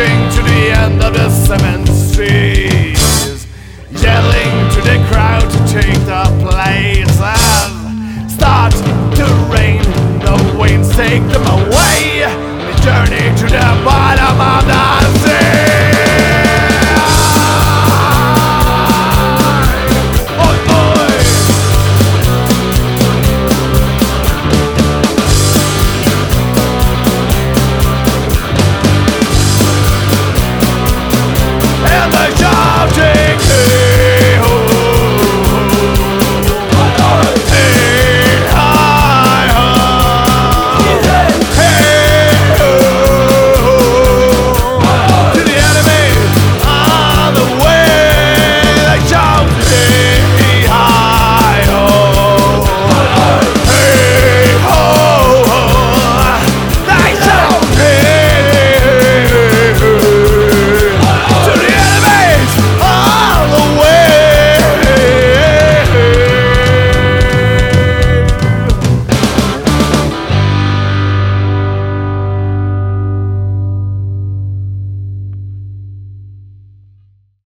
marching to the end of the 7th Street, yelling to the crowd to take the place. As start to rain, the winds take them away. We journey to the bottom of the sea. And the